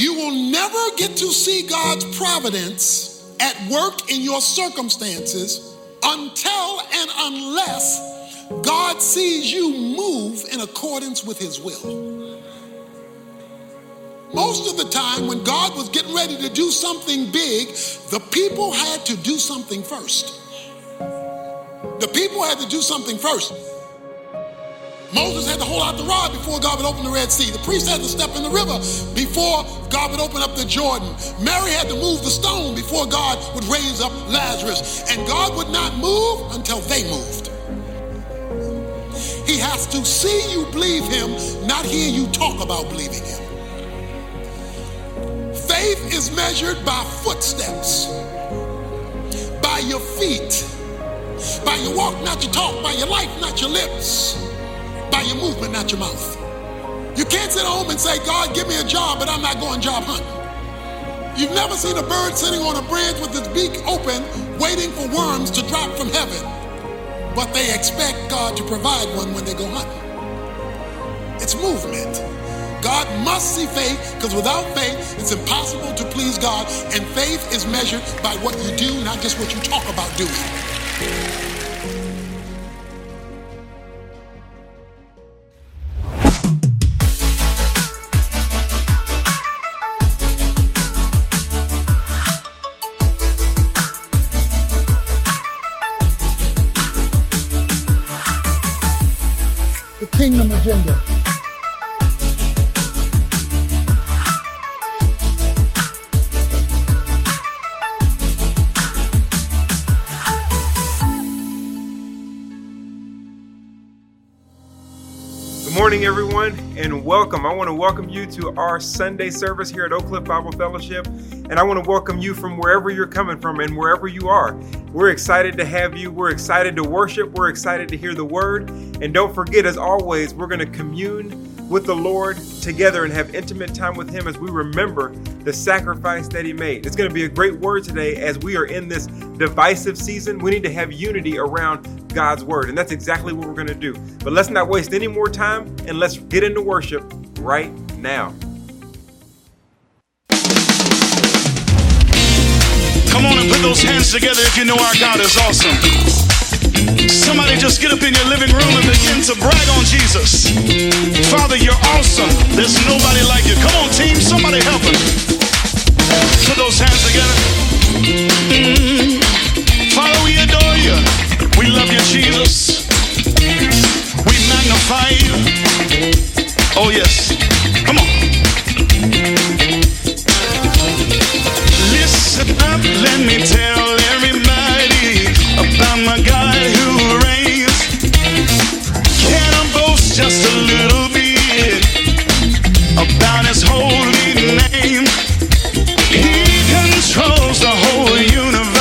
You will never get to see God's providence at work in your circumstances until and unless God sees you move in accordance with his will. Most of the time when God was getting ready to do something big, the people had to do something first. The people had to do something first. Moses had to hold out the rod before God would open the Red Sea. The priest had to step in the river before God would open up the Jordan. Mary had to move the stone before God would raise up Lazarus. And God would not move until they moved. He has to see you believe him, not hear you talk about believing him. Faith is measured by footsteps, by your feet, by your walk, not your talk, by your life, not your lips, by your movement, not your mouth. You can't sit home and say, God, give me a job, but I'm not going job hunting. You've never seen a bird sitting on a branch with its beak open, waiting for worms to drop from heaven, but they expect God to provide one when they go hunting. It's movement. God must see faith, because without faith, it's impossible to please God, and faith is measured by what you do, not just what you talk about doing. The Kingdom Agenda. Good morning, everyone, and welcome. I want to welcome you to our Sunday service here at Oak Cliff Bible Fellowship, and I want to welcome you from wherever you're coming from and wherever you are. We're excited to have you. We're excited to worship. We're excited to hear the word. And don't forget, as always, we're going to commune with the Lord together and have intimate time with him as we remember the sacrifice that he made. It's going to be a great word today as we are in this divisive season. We need to have unity around God's word, and that's exactly what we're going to do. But let's not waste any more time, and let's get into worship right now. Come on and put those hands together if you know our God is awesome. Somebody just get up in your living room and begin to brag on Jesus. Father, you're awesome. There's nobody like you. Come on, team, somebody help him. Put those hands together. Father, we adore you. We love you, Jesus. We magnify you. Oh, yes. Come on. Listen up, let me tell everybody about my God who reigns. Can I boast just a little bit about his holy name? He controls the whole universe.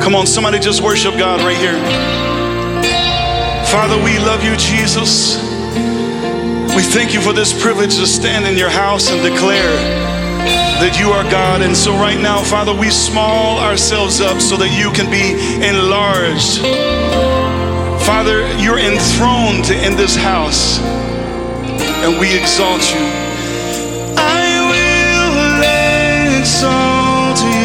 Come on, somebody just worship God right here. Father, we love you, Jesus. We thank you for this privilege to stand in your house and declare that you are God. And so right now, Father, we small ourselves up so that you can be enlarged. Father, you're enthroned in this house, and we exalt you. I will exalt you.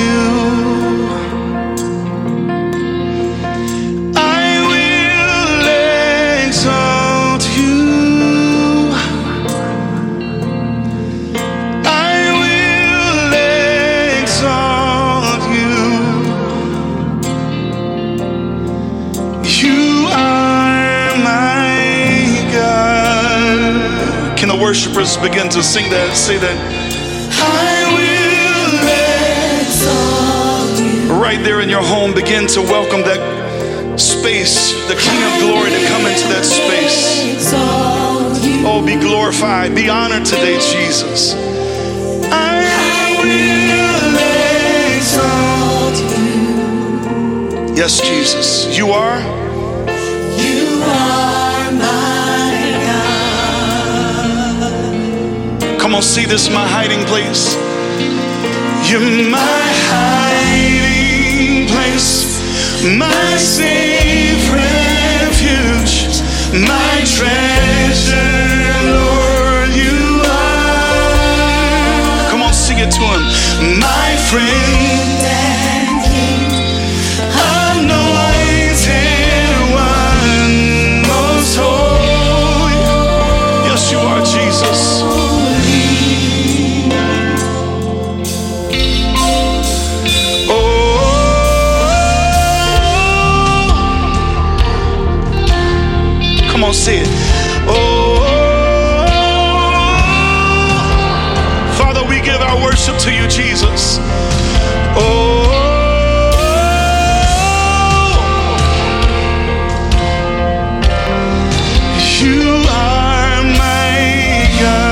Worshipers begin to sing that, say that. I will exalt you. Right there in your home, begin to welcome that space, the King of Glory to come into that space. Oh, be glorified, be honored today, Jesus. I will exalt you. Yes, Jesus, you are. You are my. Come on, see, this is my hiding place. You're my hiding place, my safe refuge, my treasure, Lord, you are. Come on, sing it to him. My friend and King, anointed one, most holy. Yes, you are, Jesus. Come on, say it. Oh, Father, we give our worship to you, Jesus. Oh, you are my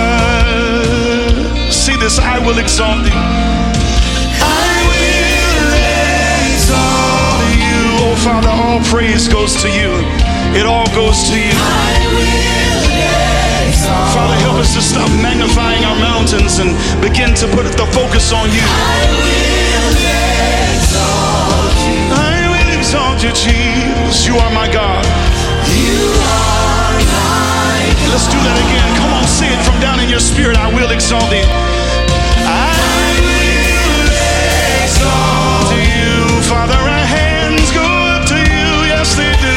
God. See this, I will exalt thee. I will exalt you. Oh, Father, all praise goes to you. It all goes to you. Father, help us to stop magnifying our mountains and begin to put the focus on you. I will exalt you, Jesus. You are my God. Let's do that again. Come on, say it from down in your spirit. I will exalt thee. I will exalt you. Father, our hands go up to you. Yes, they do.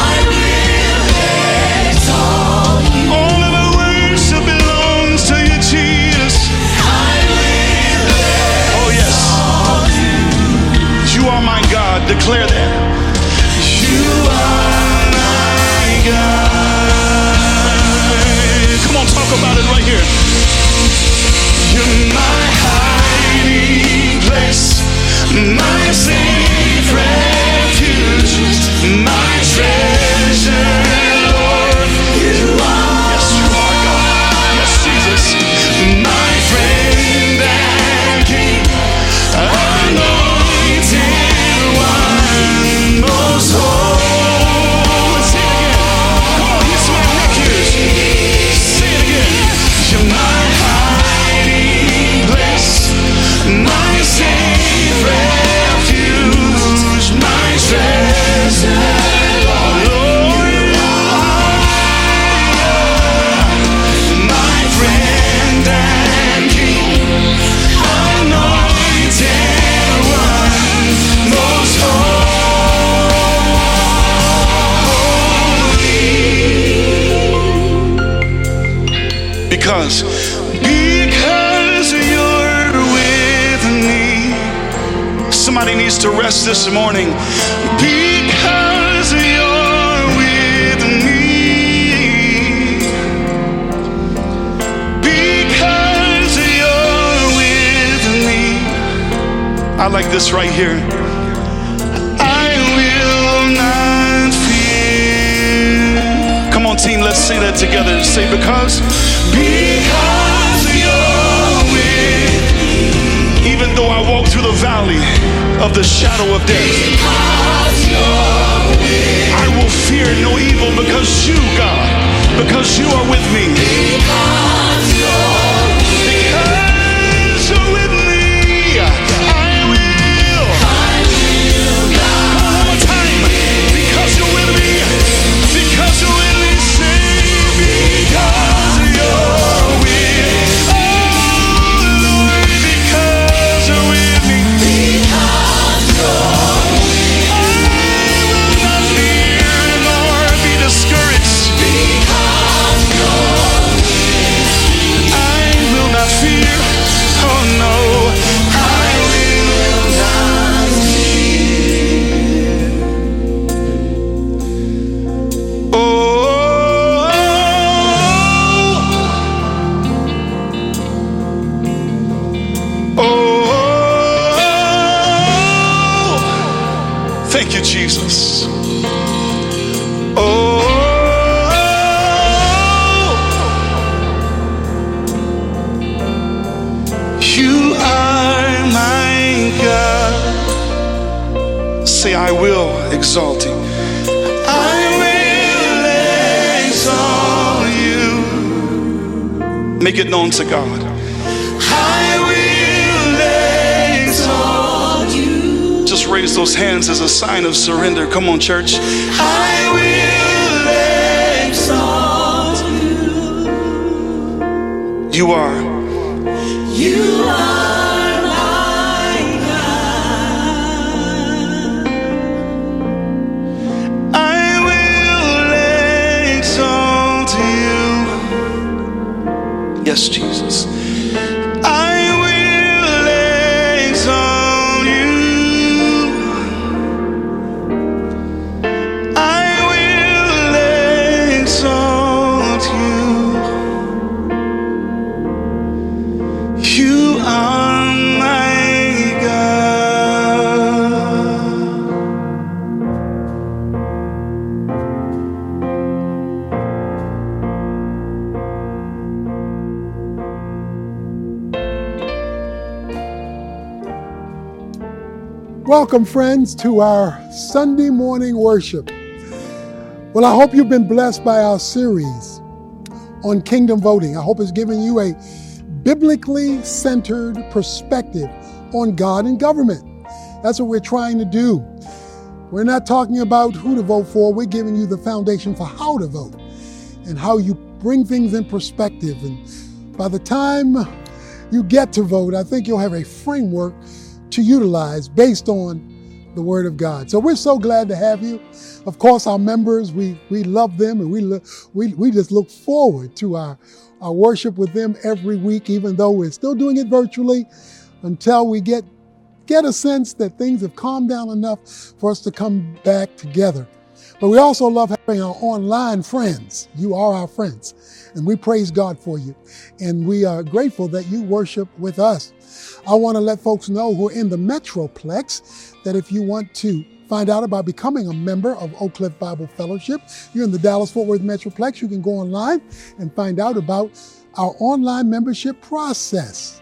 You are my God. Declare that. You are my God. Come on, talk about it right here. You're my hiding place, my safe refuge, my treasure, Lord. You are. Yes, you are God. Yes, Jesus. My friend and King. Most holy. Say it again. Come on, here's my neck here. Say it again. You're my hiding place, my safe refuge, my treasure. Lord, you are my friend and King, anointed one, most holy. Because you're with me. Somebody needs to rest this morning. Because you're with me. Because you're with me. I like this right here. I will not fear. Come on, team, let's say that together. Say because you're with me. Even though I walk through the valley of the shadow of death. I will fear no evil because you, God, because you are with me. Because you're with me, I will. Come on, one more time. Because you're with me, because you're with me, say because you're with me. Oh Lord, because you're with me. Because you're with me. I will not fear nor be discouraged. Because you're with me. I will not fear. Oh no, I will not fear. Oh, thank you, Jesus. Oh, you are my God. Say, I will exalt you. I will exalt you. Make it known to God. I will exalt you. Just raise those hands as a sign of surrender. Come on, church. I will exalt you. You are. You are my God. I will exalt you. Yes, Jesus. I will exalt you. I will exalt you. You are my God. Welcome, friends, to our Sunday morning worship. Well, I hope you've been blessed by our series on kingdom voting. I hope it's given you a biblically centered perspective on God and government. That's what we're trying to do. We're not talking about who to vote for. We're giving you the foundation for how to vote and how you bring things in perspective. And by the time you get to vote, I think you'll have a framework to utilize based on the Word of God. So we're so glad to have you. Of course, our members, we love them, and we just look forward to our worship with them every week, even though we're still doing it virtually until we get a sense that things have calmed down enough for us to come back together. But we also love having our online friends. You are our friends, and we praise God for you. And we are grateful that you worship with us. I want to let folks know who are in the Metroplex that if you want to find out about becoming a member of Oak Cliff Bible Fellowship, you're in the Dallas-Fort Worth Metroplex, you can go online and find out about our online membership process,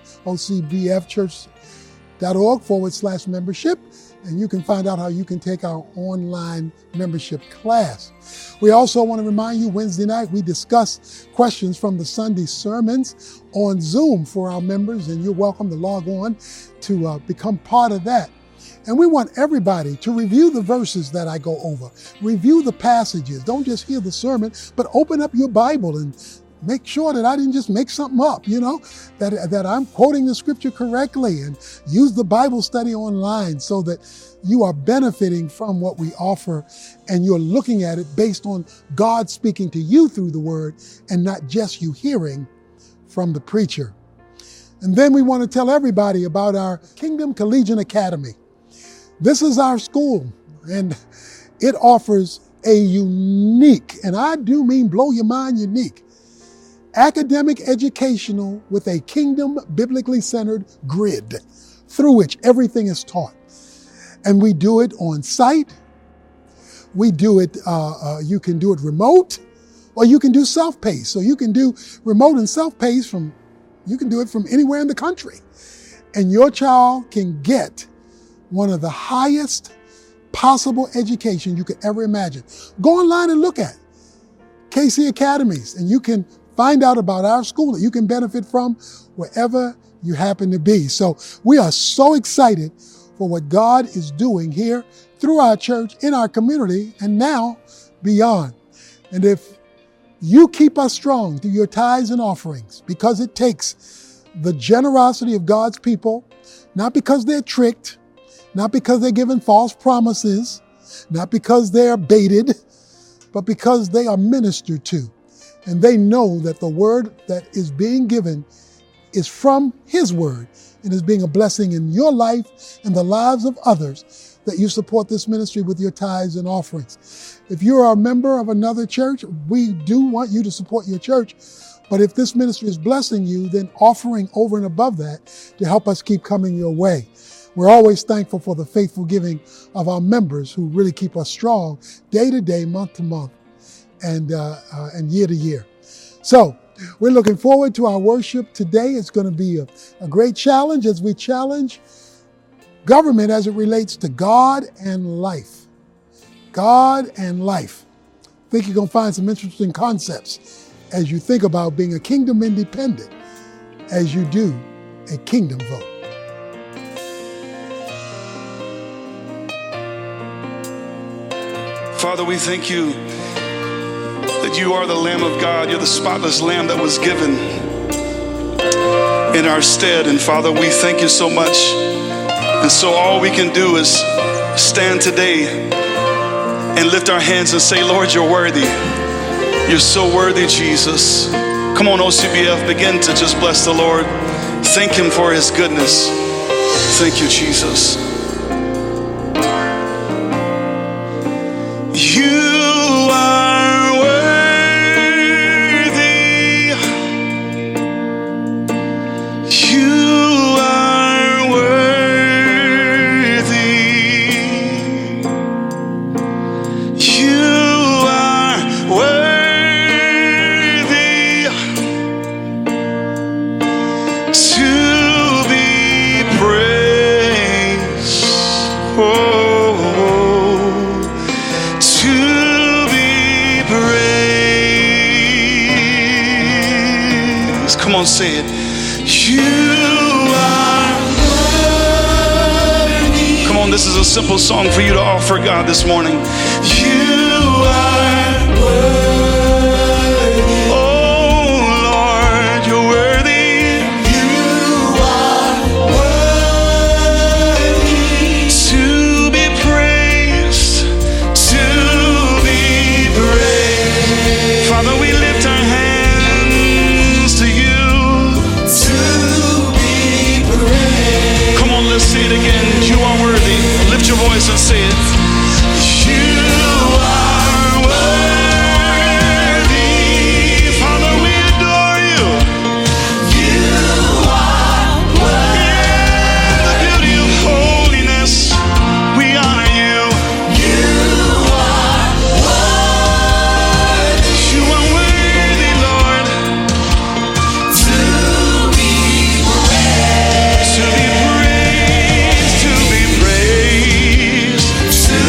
ocbfchurch.org/membership, and you can find out how you can take our online membership class. We also want to remind you, Wednesday night, we discuss questions from the Sunday sermons on Zoom for our members, and you're welcome to log on to become part of that. And we want everybody to review the verses that I go over, review the passages. Don't just hear the sermon, but open up your Bible and make sure that I didn't just make something up, that I'm quoting the scripture correctly, and use the Bible study online so that you are benefiting from what we offer and you're looking at it based on God speaking to you through the word and not just you hearing from the preacher. And then we want to tell everybody about our Kingdom Collegiate Academy. This is our school, and it offers a unique, and I do mean blow your mind unique, academic educational with a kingdom biblically centered grid through which everything is taught. And we do it on site. We do it, you can do it remote, or you can do self-paced. So you can do remote and self-paced you can do it from anywhere in the country. And your child can get one of the highest possible education you could ever imagine. Go online and look at KC Academies, and you can find out about our school that you can benefit from wherever you happen to be. So we are so excited for what God is doing here through our church, in our community, and now beyond. And if you keep us strong through your tithes and offerings, because it takes the generosity of God's people, not because they're tricked, not because they're given false promises, not because they're baited, but because they are ministered to. And they know that the word that is being given is from His word and is being a blessing in your life and the lives of others, that you support this ministry with your tithes and offerings. If you are a member of another church, we do want you to support your church. But if this ministry is blessing you, then offering over and above that to help us keep coming your way. We're always thankful for the faithful giving of our members who really keep us strong day to day, month to month, and year to year. So we're looking forward to our worship today. It's going to be a great challenge as we challenge government as it relates to God and life. God and life. I think you're going to find some interesting concepts as you think about being a kingdom independent as you do a kingdom vote. Father, we thank you that you are the Lamb of God. You're the spotless Lamb that was given in our stead. And Father, we thank you so much. And so all we can do is stand today and lift our hands and say, Lord, you're worthy. You're so worthy, Jesus. Come on, OCBF, begin to just bless the Lord. Thank Him for His goodness. Thank you, Jesus. You are worthy. You are worthy. You are worthy to be praised. Oh. Come on, say it. You are worthy. Come on, this is a simple song for you to offer God this morning. You are worthy. Oh, Lord, you're worthy. You are worthy to be praised, to be praised. Father, we lift our hands to you. Let's say it again. You are worthy. Lift your voice and say it. You are worthy. Father, we adore you. You are worthy. In the beauty of holiness, we honor you. You are worthy. You are worthy, Lord, to be praised. To be praised. To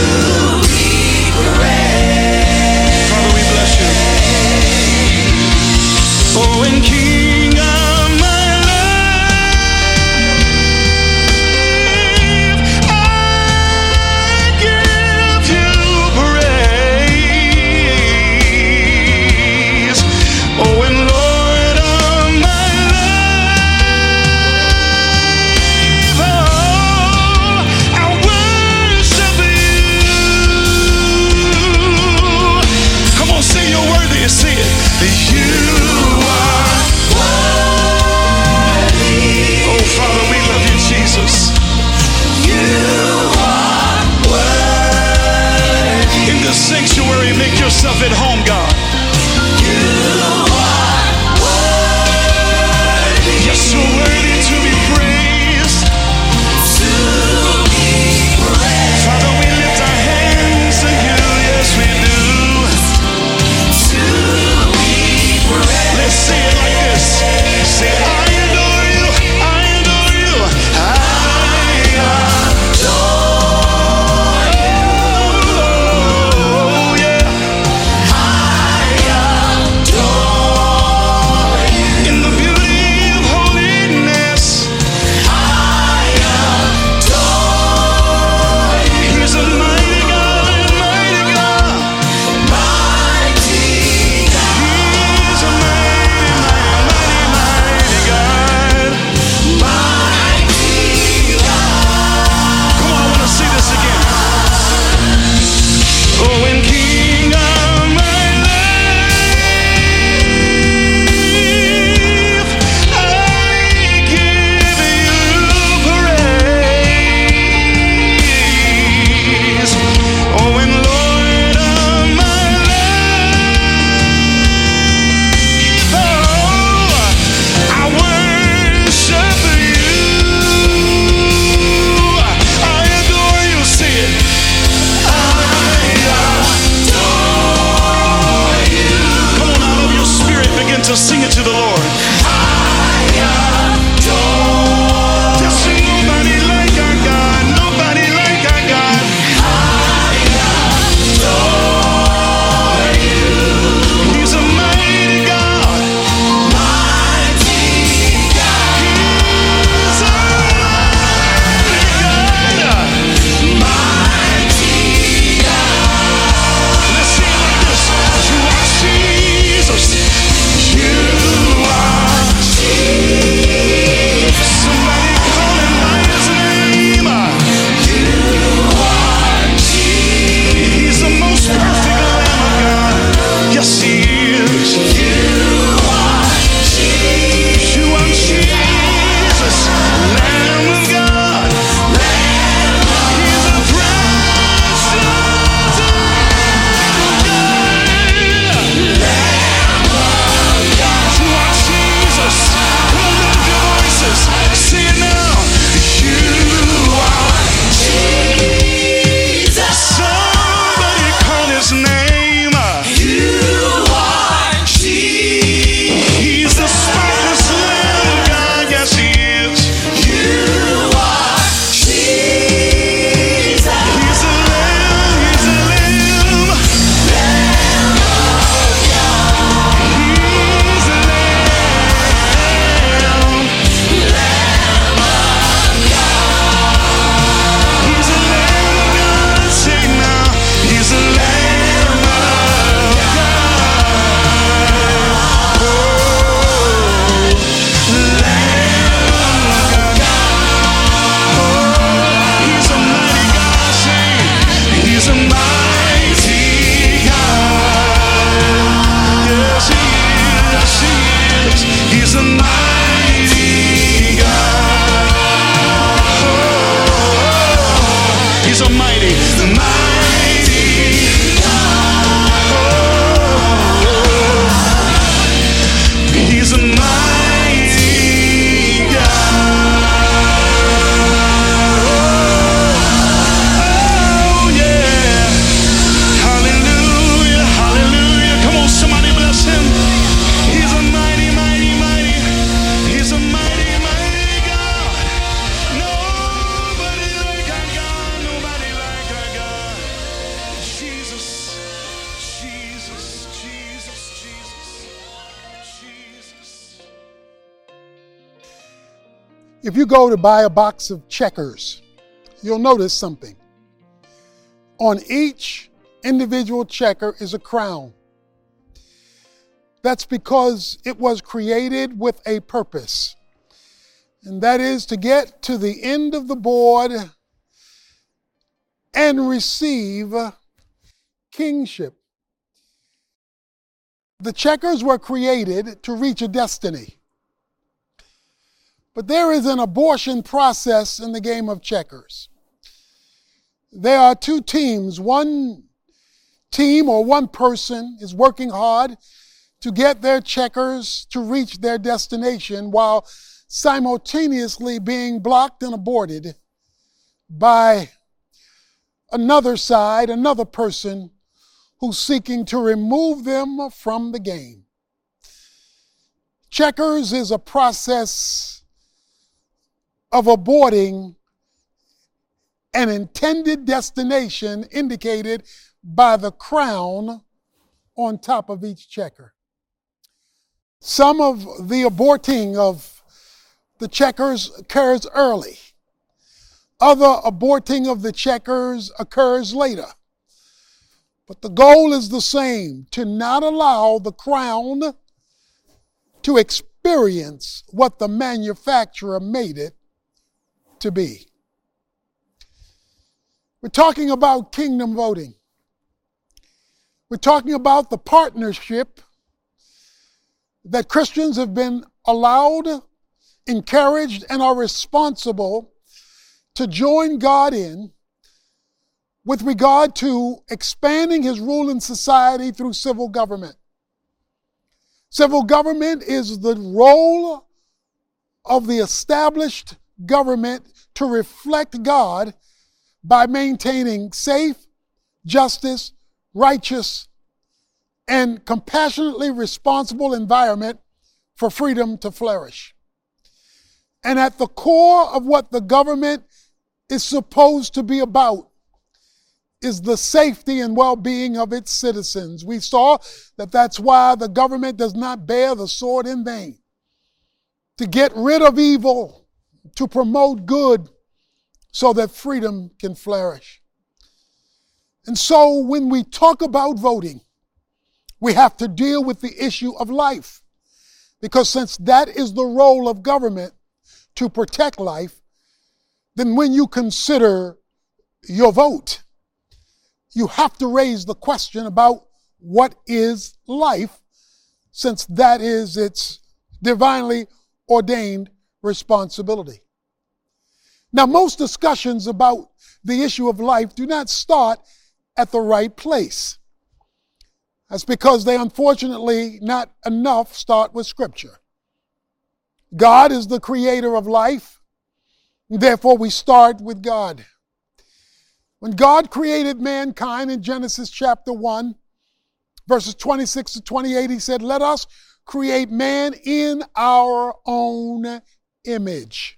If you go to buy a box of Checkers, you'll notice something. On each individual checker is a crown. That's because it was created with a purpose. And that is to get to the end of the board and receive kingship. The checkers were created to reach a destiny. But there is an abortion process in the game of checkers. There are two teams. One team or one person is working hard to get their checkers to reach their destination while simultaneously being blocked and aborted by another side, another person who's seeking to remove them from the game. Checkers is a process of aborting an intended destination indicated by the crown on top of each checker. Some of the aborting of the checkers occurs early. Other aborting of the checkers occurs later. But the goal is the same, to not allow the crown to experience what the manufacturer made it to be. We're talking about kingdom voting. We're talking about the partnership that Christians have been allowed, encouraged, and are responsible to join God in with regard to expanding His rule in society through civil government. Civil government is the role of the established government to reflect God by maintaining safe, justice, righteous, and compassionately responsible environment for freedom to flourish. And at the core of what the government is supposed to be about is the safety and well-being of its citizens. We saw that that's why the government does not bear the sword in vain. To get rid of evil, to promote good, so that freedom can flourish. And so when we talk about voting, we have to deal with the issue of life. Because since that is the role of government, to protect life, then when you consider your vote, you have to raise the question about what is life, since that is its divinely ordained responsibility. Now, most discussions about the issue of life do not start at the right place. That's because they unfortunately not enough start with Scripture. God is the creator of life, therefore we start with God. When God created mankind in Genesis chapter 1, verses 26 to 28, He said, "Let us create man in our own image."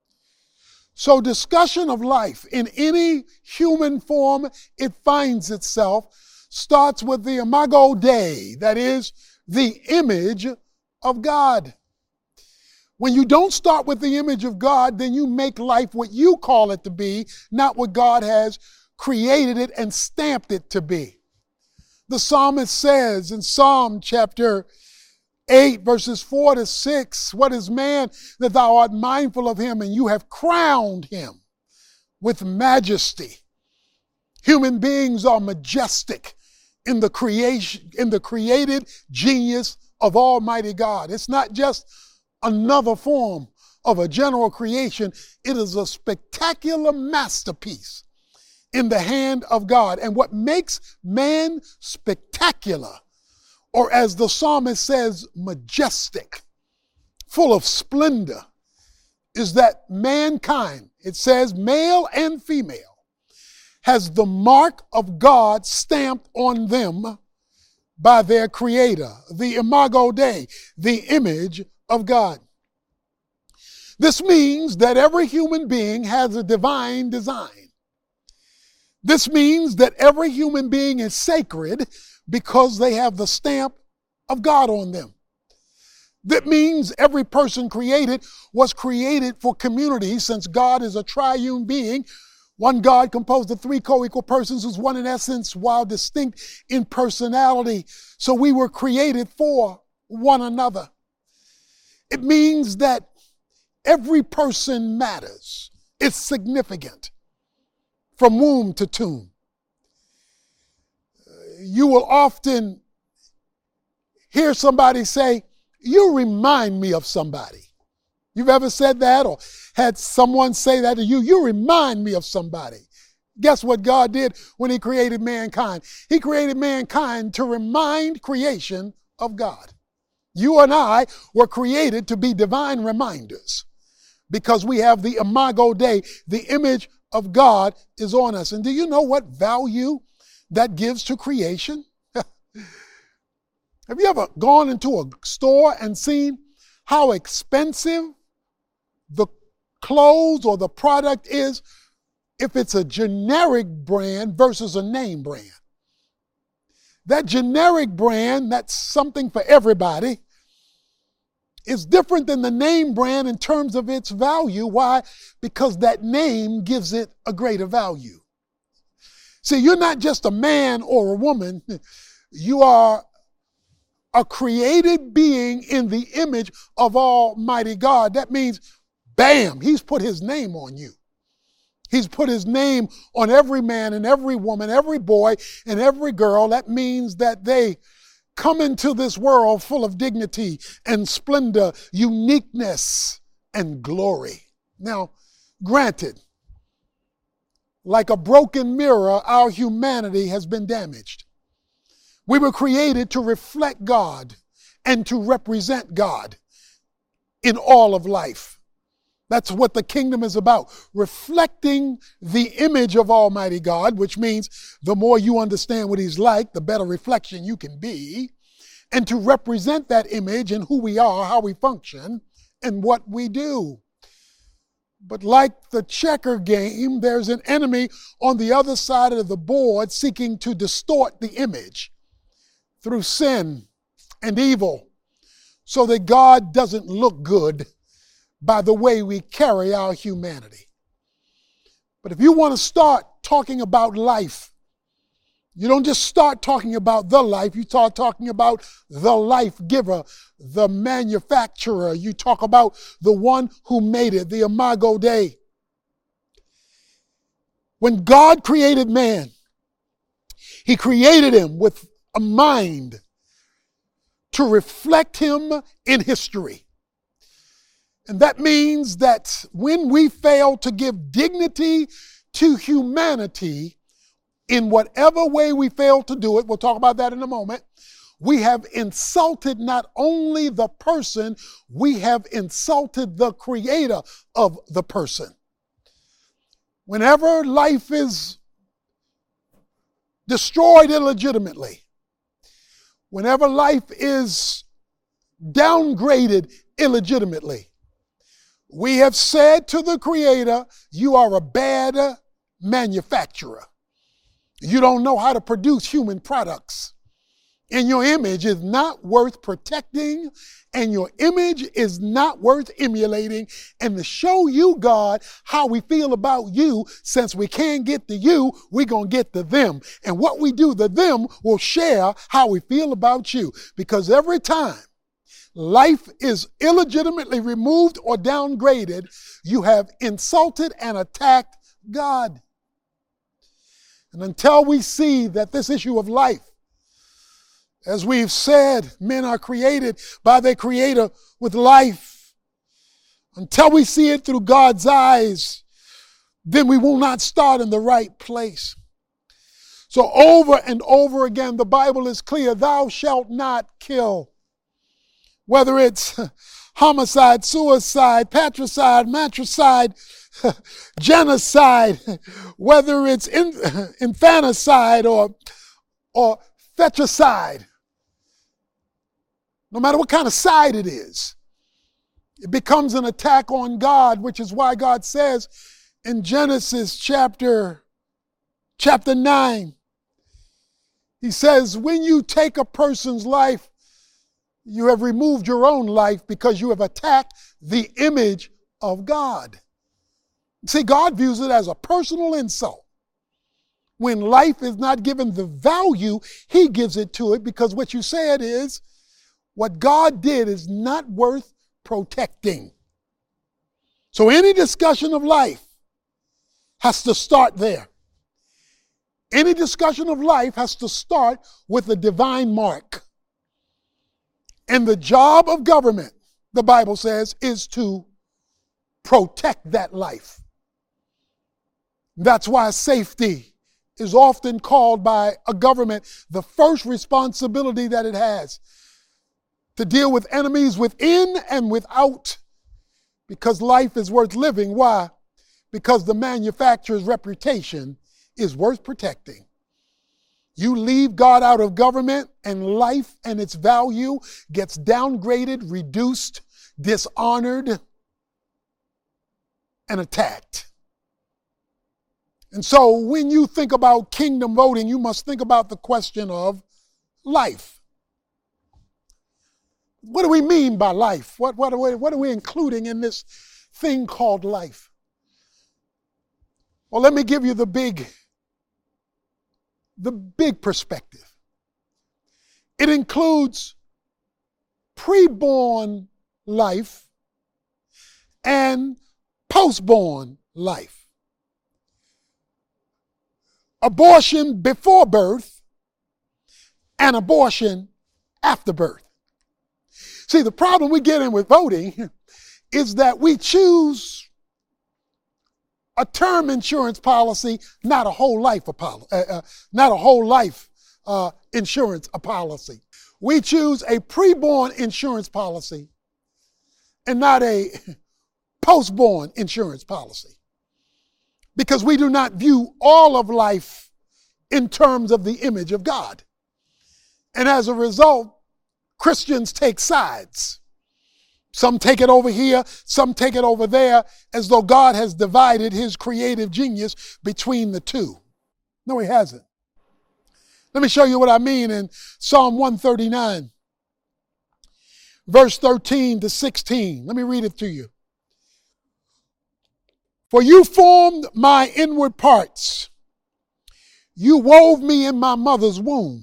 So discussion of life in any human form it finds itself starts with the imago Dei, that is, the image of God. When you don't start with the image of God, then you make life what you call it to be, not what God has created it and stamped it to be. The psalmist says in Psalm chapter 8, verses 4 to 6, "What is man that thou art mindful of him, and you have crowned him with majesty?" Human beings are majestic in the created genius of Almighty God. It's not just another form of a general creation. It is a spectacular masterpiece in the hand of God. And what makes man spectacular, or as the psalmist says, majestic, full of splendor, is that mankind, it says male and female, has the mark of God stamped on them by their creator, the imago Dei, the image of God. This means that every human being has a divine design. This means that every human being is sacred because they have the stamp of God on them. That means every person created was created for community, since God is a triune being, one God composed of three co-equal persons who's one in essence while distinct in personality. So we were created for one another. It means that every person matters. It's significant from womb to tomb. You will often hear somebody say, "You remind me of somebody." You've ever said that or had someone say that to you? You remind me of somebody. Guess what God did when he created mankind? He created mankind to remind creation of God. You and I were created to be divine reminders because we have the imago Dei, the image of God is on us. And do you know what value that gives to creation? Have you ever gone into a store and seen how expensive the clothes or the product is if it's a generic brand versus a name brand? That generic brand, that's something for everybody, is different than the name brand in terms of its value. Why? Because that name gives it a greater value. See, you're not just a man or a woman. You are a created being in the image of Almighty God. That means, bam, he's put his name on you. He's put his name on every man and every woman, every boy and every girl. That means that they come into this world full of dignity and splendor, uniqueness and glory. Now, granted, like a broken mirror, our humanity has been damaged. We were created to reflect God and to represent God in all of life. That's what the kingdom is about, reflecting the image of Almighty God, which means the more you understand what he's like, the better reflection you can be, and to represent that image in who we are, how we function, and what we do. But like the checker game, there's an enemy on the other side of the board seeking to distort the image through sin and evil so that God doesn't look good by the way we carry our humanity. But if you want to start talking about life, you don't just start talking about the life, you start talking about the life giver, the manufacturer. You talk about the one who made it, the imago Dei. When God created man, he created him with a mind to reflect him in history. And that means that when we fail to give dignity to humanity, in whatever way we fail to do it, we'll talk about that in a moment, we have insulted not only the person, we have insulted the creator of the person. Whenever life is destroyed illegitimately, whenever life is downgraded illegitimately, we have said to the creator, you are a bad manufacturer. You don't know how to produce human products. And your image is not worth protecting, and your image is not worth emulating. And to show you, God, how we feel about you, since we can't get to you, we're going to get to them. And what we do to them will share how we feel about you. Because every time life is illegitimately removed or downgraded, you have insulted and attacked God. And until we see that this issue of life, as we've said, men are created by their creator with life. Until we see it through God's eyes, then we will not start in the right place. So over and over again, the Bible is clear, thou shalt not kill. Whether it's homicide, suicide, patricide, matricide, genocide, whether it's infanticide or feticide, no matter what kind of side it is, it becomes an attack on God, which is why God says in Genesis chapter 9, he says, when you take a person's life, You have removed your own life because you have attacked the image of God. See, God views it as a personal insult. When life is not given the value, He gives it to it because what you said is what God did is not worth protecting. So any discussion of life has to start there. Any discussion of life has to start with the divine mark. And the job of government, the Bible says, is to protect that life. That's why safety is often called by a government the first responsibility that it has, to deal with enemies within and without, because life is worth living. Why? Because the manufacturer's reputation is worth protecting. You leave God out of government and life and its value gets downgraded, reduced, dishonored, and attacked. And so when you think about kingdom voting, you must think about the question of life. What do we mean by life? What are we including in this thing called life? Well, let me give you the big perspective. It includes preborn life and postborn life. Abortion before birth and abortion after birth. See, the problem we get in with voting is that we choose a term insurance policy, not a whole life insurance policy. We choose a preborn insurance policy and not a postborn insurance policy, because we do not view all of life in terms of the image of God. And as a result, Christians take sides. Some take it over here, some take it over there, as though God has divided His creative genius between the two. No, He hasn't. Let me show you what I mean in Psalm 139, verse 13 to 16. Let me read it to you. For you formed my inward parts. You wove me in my mother's womb.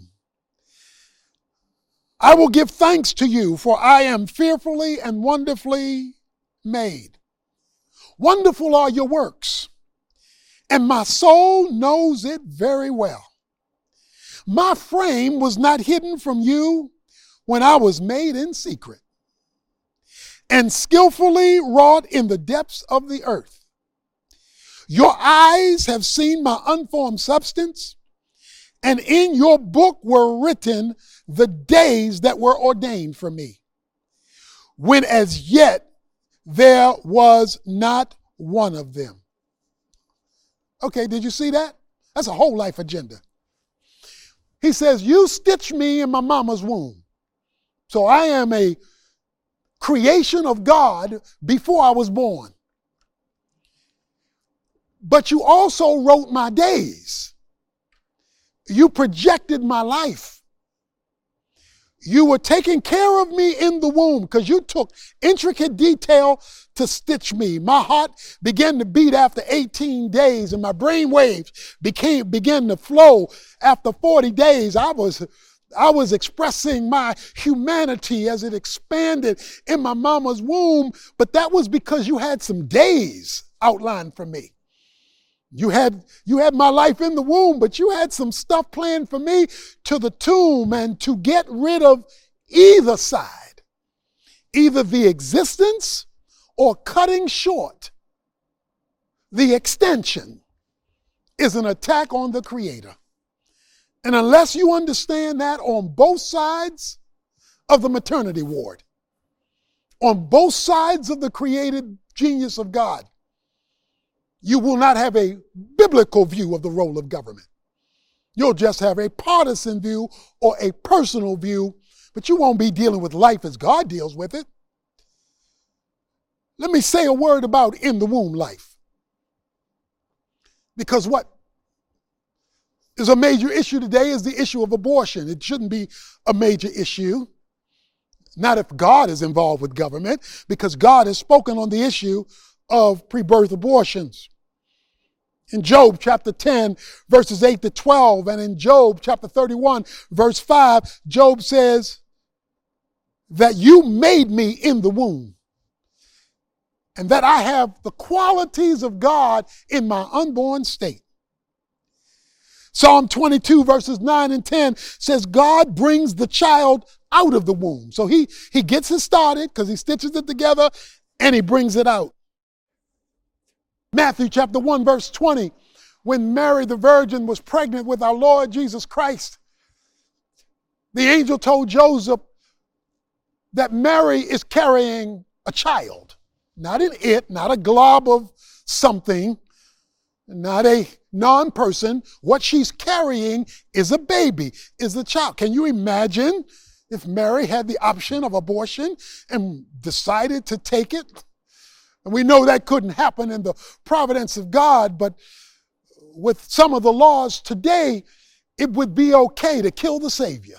I will give thanks to you, for I am fearfully and wonderfully made. Wonderful are your works, and my soul knows it very well. My frame was not hidden from you when I was made in secret, and skillfully wrought in the depths of the earth. Your eyes have seen my unformed substance, and in your book were written the days that were ordained for me, when as yet there was not one of them. Okay, did you see that? That's a whole life agenda. He says, you stitched me in my mama's womb. So I am a creation of God before I was born. But you also wrote my days. You projected my life. You were taking care of me in the womb because you took intricate detail to stitch me. My heart began to beat after 18 days and my brain waves began to flow after 40 days. I was expressing my humanity as it expanded in my mama's womb, but that was because you had some days outlined for me. You had my life in the womb, but you had some stuff planned for me to the tomb, and to get rid of either side, either the existence or cutting short the extension, is an attack on the Creator. And unless you understand that on both sides of the maternity ward, on both sides of the created genius of God, you will not have a biblical view of the role of government. You'll just have a partisan view or a personal view, but you won't be dealing with life as God deals with it. Let me say a word about in the womb life. Because what is a major issue today is the issue of abortion. It shouldn't be a major issue. Not if God is involved with government, because God has spoken on the issue of pre-birth abortions. In Job chapter 10, verses 8 to 12, and in Job chapter 31, verse 5, Job says that you made me in the womb, and that I have the qualities of God in my unborn state. Psalm 22, verses 9 and 10 says God brings the child out of the womb. So he gets it started because he stitches it together and he brings it out. Matthew chapter 1, verse 20, when Mary the Virgin was pregnant with our Lord Jesus Christ, the angel told Joseph that Mary is carrying a child. Not an it, not a glob of something, not a non-person. What she's carrying is a baby, is a child. Can you imagine if Mary had the option of abortion and decided to take it? And we know that couldn't happen in the providence of God, but with some of the laws today, it would be okay to kill the Savior.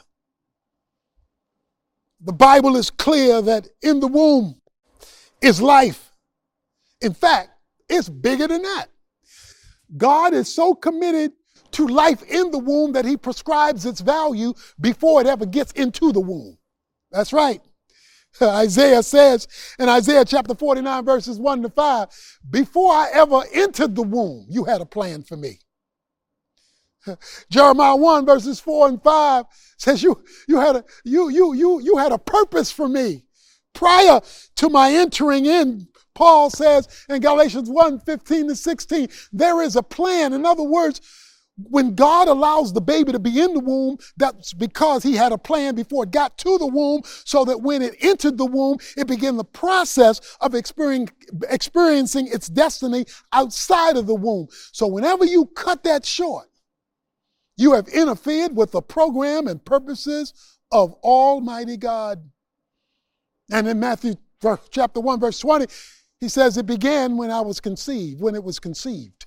The Bible is clear that in the womb is life. In fact, it's bigger than that. God is so committed to life in the womb that he prescribes its value before it ever gets into the womb. That's right. Isaiah says in Isaiah chapter 49, verses 1 to 5, before I ever entered the womb, you had a plan for me. Jeremiah 1, verses 4 and 5 says you had a purpose for me. Prior to my entering in, Paul says in Galatians 1, 15 to 16, there is a plan. In other words, when God allows the baby to be in the womb, that's because he had a plan before it got to the womb, so that when it entered the womb, it began the process of experiencing its destiny outside of the womb. So whenever you cut that short, you have interfered with the program and purposes of Almighty God. And in Matthew chapter 1, verse 20, he says it began when it was conceived.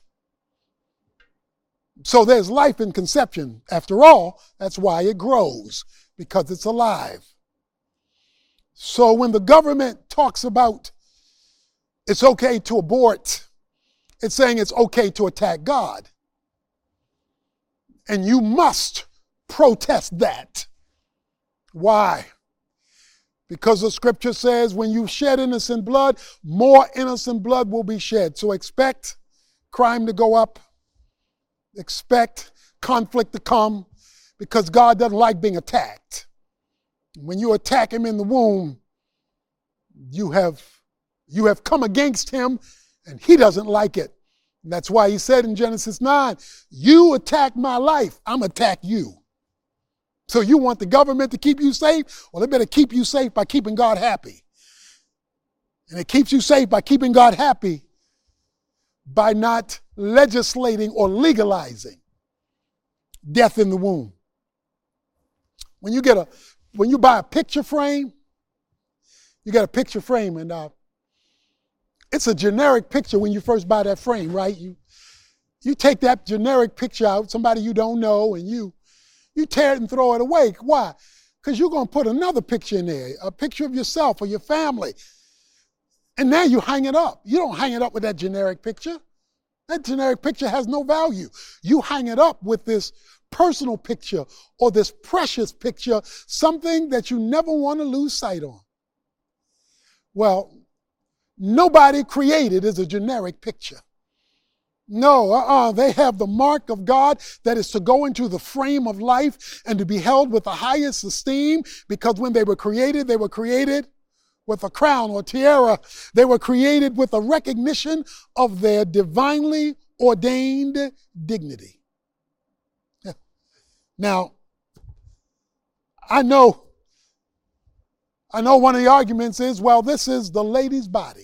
So there's life in conception. After all, that's why it grows, because it's alive. So when the government talks about it's okay to abort, it's saying it's okay to attack God. And you must protest that. Why? Because the scripture says when you shed innocent blood, more innocent blood will be shed. So expect crime to go up. Expect conflict to come, because God doesn't like being attacked. When you attack him in the womb, you have come against him, and he doesn't like it. And that's why he said in Genesis 9, you attack my life, I'm attack you. So you want the government to keep you safe? Well, they better keep you safe by keeping God happy. And it keeps you safe by keeping God happy by not legislating or legalizing death in the womb. When you buy a picture frame, you get a picture frame, and it's a generic picture when you first buy that frame, right? You take that generic picture out, somebody you don't know, and you tear it and throw it away. Why? Because you're going to put another picture in there, a picture of yourself or your family. And now you hang it up. You don't hang it up with that generic picture. That generic picture has no value. You hang it up with this personal picture or this precious picture, something that you never want to lose sight on. Well, nobody created is a generic picture. No, they have the mark of God that is to go into the frame of life and to be held with the highest esteem, because when they were created with a crown or tiara. They were created with a recognition of their divinely ordained dignity. Now, I know one of the arguments is, well, this is the lady's body.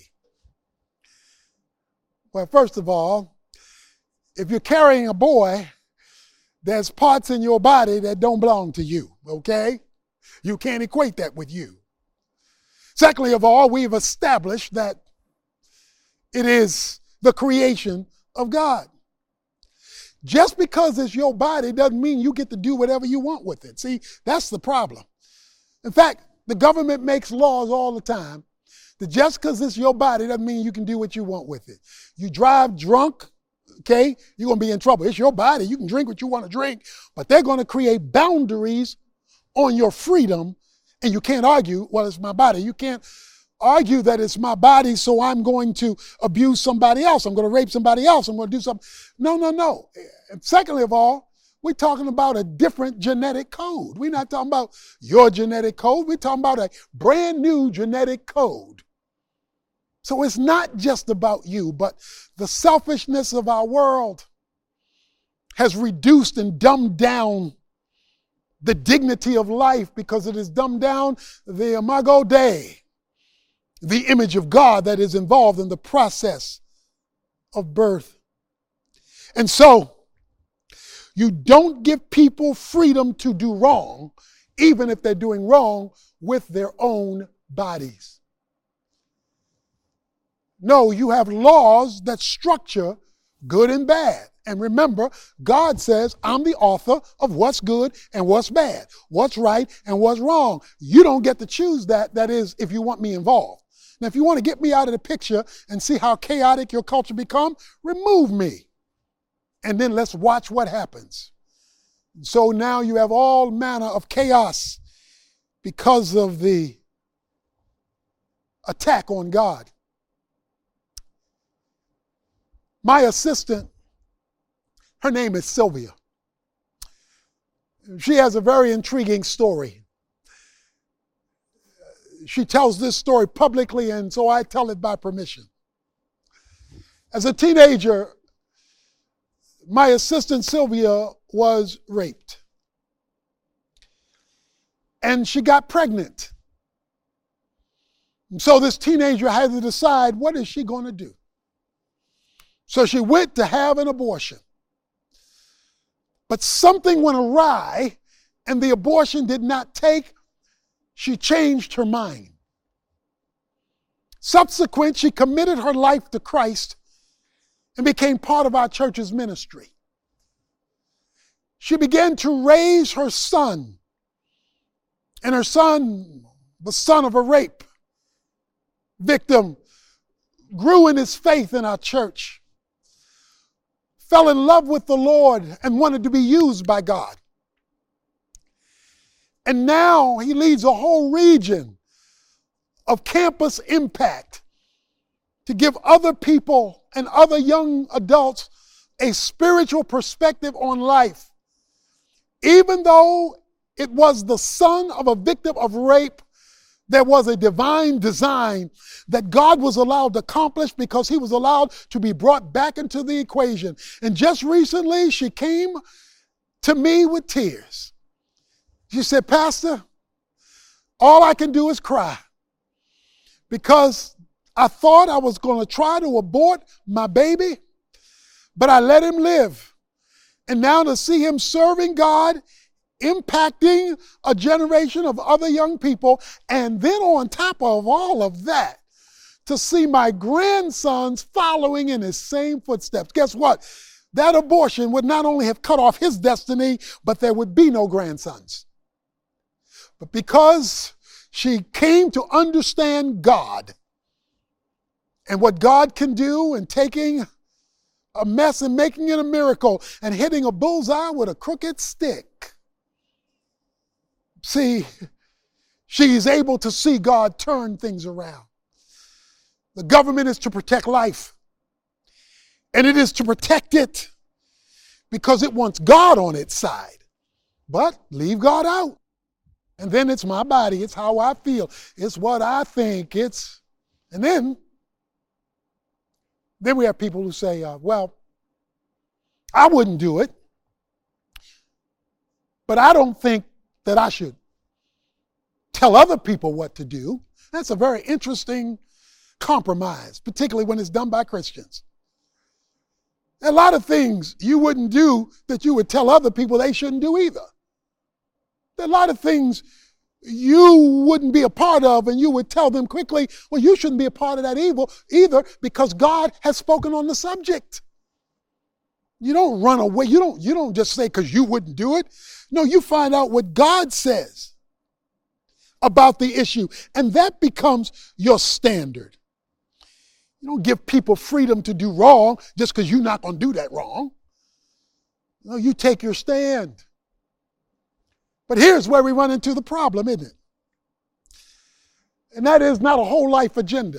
Well, first of all, if you're carrying a boy, there's parts in your body that don't belong to you, okay? You can't equate that with you. Secondly of all, we've established that it is the creation of God. Just because it's your body doesn't mean you get to do whatever you want with it. See, that's the problem. In fact, The government makes laws all the time that just because it's your body doesn't mean you can do what you want with it. You drive drunk, okay, you're going to be in trouble. It's your body. You can drink what you want to drink, but they're going to create boundaries on your freedom, and you can't argue, well, it's my body. You can't argue that it's my body, so I'm going to abuse somebody else. I'm going to rape somebody else. I'm going to do something. No. And secondly of all, we're talking about a different genetic code. We're not talking about your genetic code. We're talking about a brand new genetic code. So it's not just about you, but the selfishness of our world has reduced and dumbed down the dignity of life because it has dumbed down the imago Dei, the image of God that is involved in the process of birth. And so, you don't give people freedom to do wrong, even if they're doing wrong with their own bodies. No, you have laws that structure good and bad. And remember, God says, I'm the author of what's good and what's bad, what's right and what's wrong. You don't get to choose that. That is, if you want me involved. Now, if you want to get me out of the picture and see how chaotic your culture become, remove me. And then let's watch what happens. So now you have all manner of chaos because of the attack on God. My assistant, her name is Sylvia. She has a very intriguing story. She tells this story publicly, and so I tell it by permission. As a teenager, my assistant Sylvia was raped. And she got pregnant. And so this teenager had to decide, what is she going to do? So she went to have an abortion. But something went awry, and the abortion did not take. She changed her mind. Subsequent, she committed her life to Christ and became part of our church's ministry. She began to raise her son, and her son, the son of a rape victim, grew in his faith in our church, fell in love with the Lord, and wanted to be used by God. And now he leads a whole region of campus impact to give other people and other young adults a spiritual perspective on life. Even though it was the son of a victim of rape, there was a divine design that God was allowed to accomplish because he was allowed to be brought back into the equation. And just recently, she came to me with tears. She said, Pastor, all I can do is cry because I thought I was going to try to abort my baby, but I let him live. And now to see him serving God, impacting a generation of other young people, and then on top of all of that, to see my grandsons following in his same footsteps. Guess what? That abortion would not only have cut off his destiny, but there would be no grandsons. But because she came to understand God and what God can do, and taking a mess and making it a miracle and hitting a bullseye with a crooked stick. See, she's able to see God turn things around. The government is to protect life. And it is to protect it because it wants God on its side. But leave God out. And then it's my body. It's how I feel. It's what I think. And then we have people who say, well, I wouldn't do it, but I don't think that I should tell other people what to do. That's a very interesting compromise, particularly when it's done by Christians. A lot of things you wouldn't do that you would tell other people they shouldn't do either. There are a lot of things you wouldn't be a part of, and you would tell them quickly, well, you shouldn't be a part of that evil either because God has spoken on the subject. You don't run away. You don't just say because you wouldn't do it. No, you find out what God says. about the issue. And that becomes your standard. You don't give people freedom to do wrong just because you're not going to do that wrong. No, you take your stand. But here's where we run into the problem, isn't it? And that is not a whole life agenda.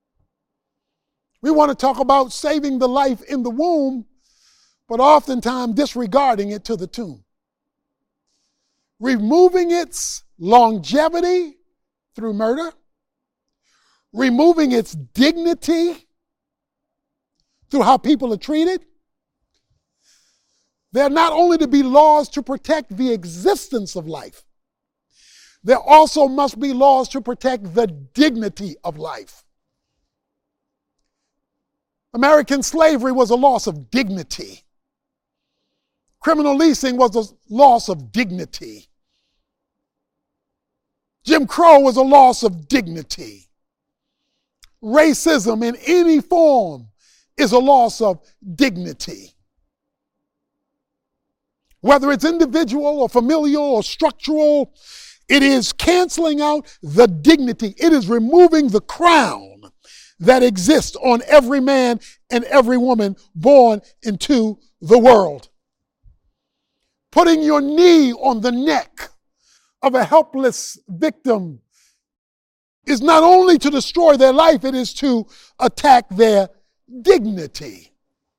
We want to talk about saving the life in the womb, but oftentimes disregarding it to the tomb. Removing its longevity through murder, removing its dignity through how people are treated. There are not only to be laws to protect the existence of life, there also must be laws to protect the dignity of life. American slavery was a loss of dignity. Criminal leasing was a loss of dignity. Jim Crow was a loss of dignity. Racism in any form is a loss of dignity. Whether it's individual or familial or structural, it is canceling out the dignity. It is removing the crown that exists on every man and every woman born into the world. Putting your knee on the neck of a helpless victim is not only to destroy their life, it is to attack their dignity.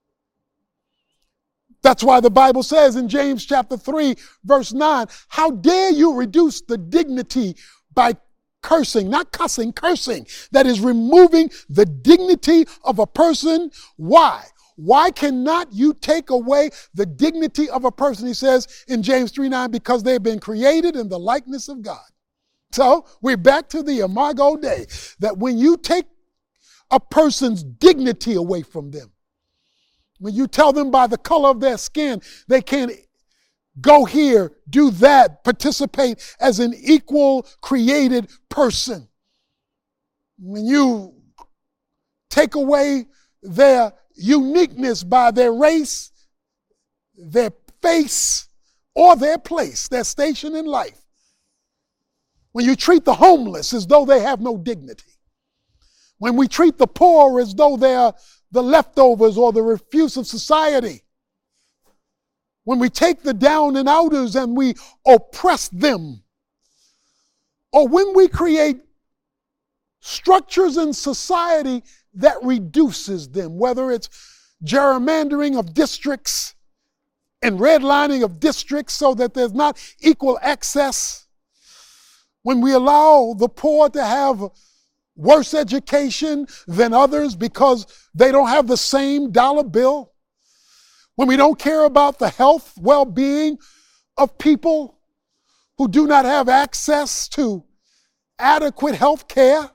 That's why the Bible says in James chapter 3, verse 9, how dare you reduce the dignity by cursing, not cussing, cursing. That is removing the dignity of a person. Why? Why cannot you take away the dignity of a person? He says in James 3:9, because they've been created in the likeness of God. So we're back to the Imago Dei, that when you take a person's dignity away from them, when you tell them by the color of their skin, they can't go here, do that, participate as an equal created person. When you take away their uniqueness by their race, their face, or their place, their station in life. When you treat the homeless as though they have no dignity. When we treat the poor as though they are the leftovers or the refuse of society. When we take the down and outers and we oppress them. Or when we create structures in society that reduces them, whether it's gerrymandering of districts and redlining of districts so that there's not equal access. When we allow the poor to have worse education than others because they don't have the same dollar bill. When we don't care about the health, well-being of people who do not have access to adequate health care.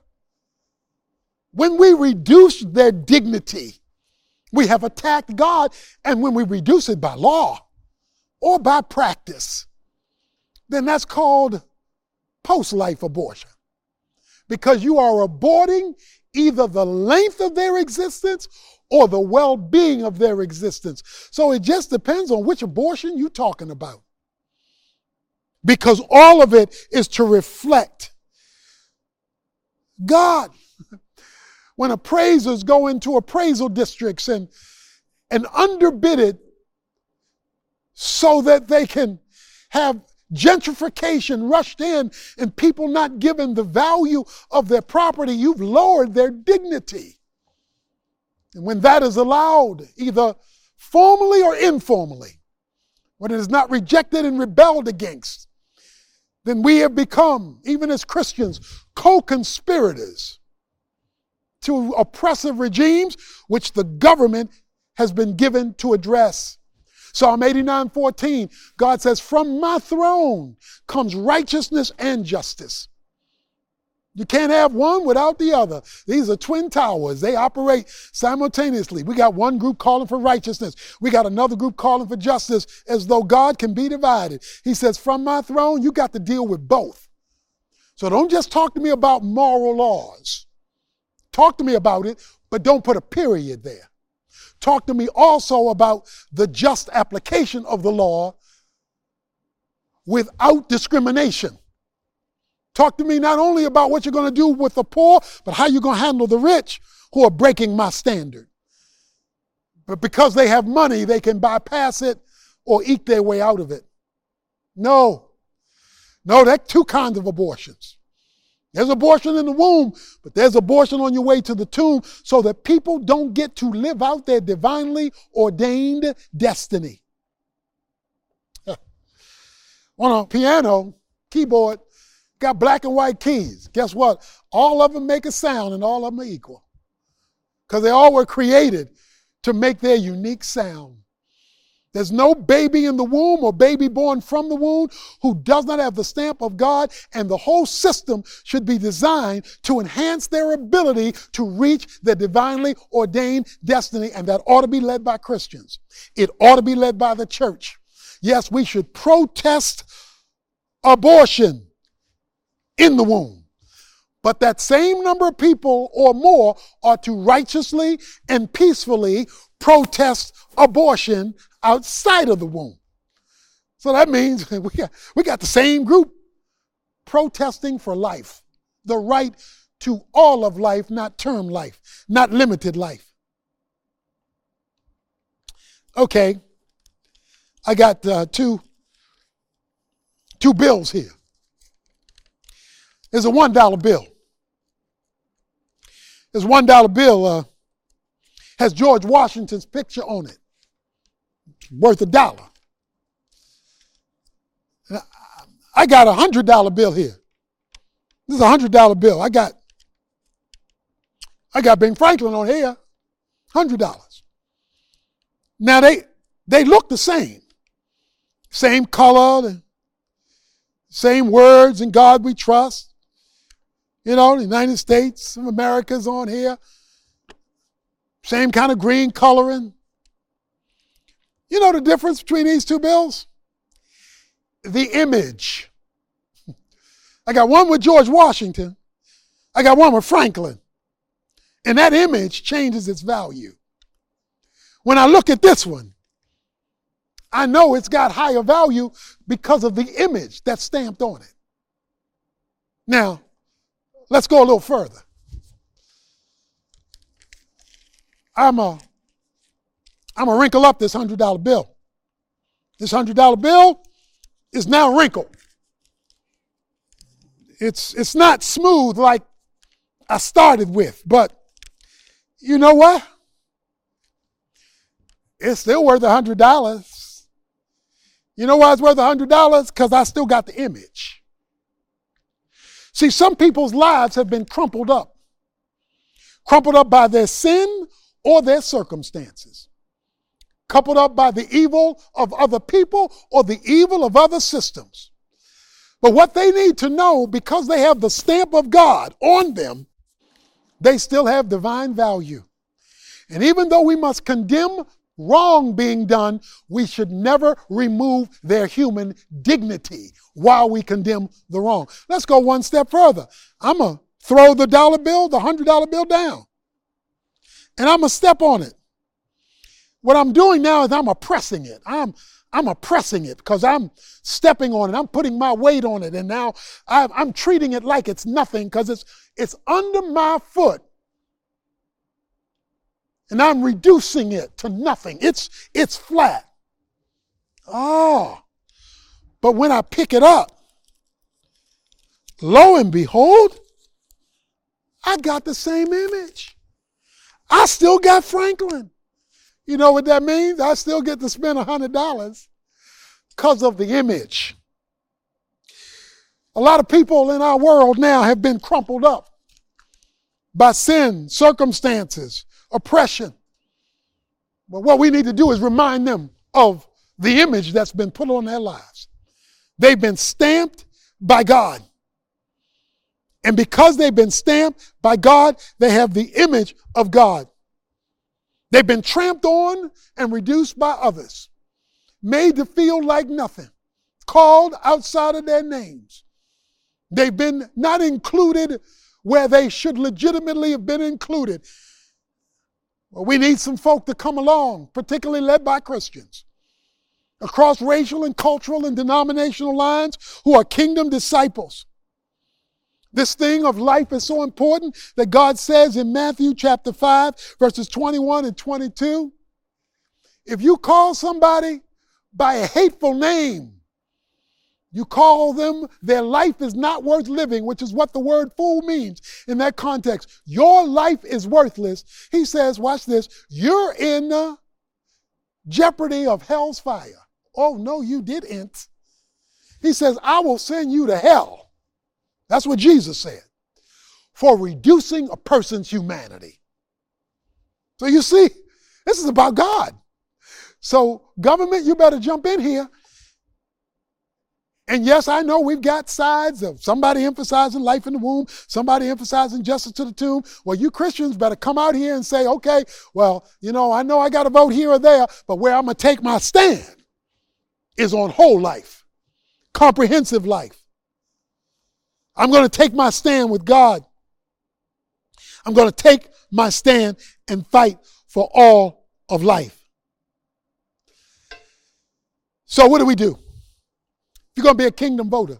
When we reduce their dignity, we have attacked God. And when we reduce it by law or by practice, then that's called post-life abortion. Because you are aborting either the length of their existence or the well-being of their existence. So it just depends on which abortion you're talking about. Because all of it is to reflect God. When appraisers go into appraisal districts and underbid it so that they can have gentrification rushed in and people not given the value of their property, you've lowered their dignity. And when that is allowed, either formally or informally, when it is not rejected and rebelled against, then we have become, even as Christians, co-conspirators to oppressive regimes which the government has been given to address. Psalm 89:14, God says, from my throne comes righteousness and justice. You can't have one without the other. These are twin towers. They operate simultaneously. We got one group calling for righteousness. We got another group calling for justice, as though God can be divided. He says, from my throne, you got to deal with both. So don't just talk to me about moral laws. Talk to me about it, but don't put a period there. Talk to me also about the just application of the law without discrimination. Talk to me not only about what you're going to do with the poor, but how you're going to handle the rich who are breaking my standard. But because they have money, they can bypass it or eke their way out of it. No, there are two kinds of abortions. There's abortion in the womb, but there's abortion on your way to the tomb so that people don't get to live out their divinely ordained destiny. On a piano, keyboard, got black and white keys. Guess what? All of them make a sound and all of them are equal. Because they all were created to make their unique sound. There's no baby in the womb or baby born from the womb who does not have the stamp of God, and the whole system should be designed to enhance their ability to reach their divinely ordained destiny, and that ought to be led by Christians. It ought to be led by the church. Yes, we should protest abortion in the womb. But that same number of people or more are to righteously and peacefully protest abortion outside of the womb. So that means we got the same group protesting for life, the right to all of life, not term life, not limited life. Okay, I got two bills here. There's a $1 bill. This $1 bill has George Washington's picture on it, worth $1. I got a $100 bill here. This is a $100 bill. I got Ben Franklin on here, $100. Now they look the same. Same color, same words, in God we trust. You know, the United States of America's on here. Same kind of green coloring. You know the difference between these two bills? The image. I got one with George Washington. I got one with Franklin. And that image changes its value. When I look at this one, I know it's got higher value because of the image that's stamped on it. Now, let's go a little further. I'm a wrinkle up this $100 bill. This $100 bill is now wrinkled. It's not smooth like I started with, but you know what? It's still worth $100. You know why it's worth $100? Because I still got the image. See, some people's lives have been crumpled up by their sin or their circumstances, coupled up by the evil of other people or the evil of other systems. But what they need to know, because they have the stamp of God on them, they still have divine value. And even though we must condemn wrong being done, we should never remove their human dignity while we condemn the wrong. Let's go one step further. I'm going to throw the $1 bill, the $100 bill down. And I'm going to step on it. What I'm doing now is I'm oppressing it. I'm oppressing it because I'm stepping on it. I'm putting my weight on it. And now I'm treating it like it's nothing because it's under my foot. And I'm reducing it to nothing. It's flat. Oh. But when I pick it up, lo and behold, I got the same image. I still got Franklin. You know what that means? I still get to spend $100 because of the image. A lot of people in our world now have been crumpled up by sin, circumstances, oppression. But what we need to do is remind them of the image that's been put on their lives. They've been stamped by God. And because they've been stamped by God, they have the image of God. They've been tramped on and reduced by others, made to feel like nothing, called outside of their names. They've been not included where they should legitimately have been included. Well, we need some folk to come along, particularly led by Christians, across racial and cultural and denominational lines who are kingdom disciples, This thing of life is so important that God says in Matthew chapter 5, verses 21 and 22, if you call somebody by a hateful name, you call them, their life is not worth living, which is what the word fool means in that context. Your life is worthless. He says, watch this, you're in jeopardy of hell's fire. Oh, no, you didn't. He says, I will send you to hell. That's what Jesus said, for reducing a person's humanity. So you see, this is about God. So government, you better jump in here. And yes, I know we've got sides of somebody emphasizing life in the womb, somebody emphasizing justice to the tomb. Well, you Christians better come out here and say, okay, well, I know I got to vote here or there, but where I'm going to take my stand is on whole life, comprehensive life. I'm going to take my stand with God. I'm going to take my stand and fight for all of life. So what do we do? If you're going to be a kingdom voter,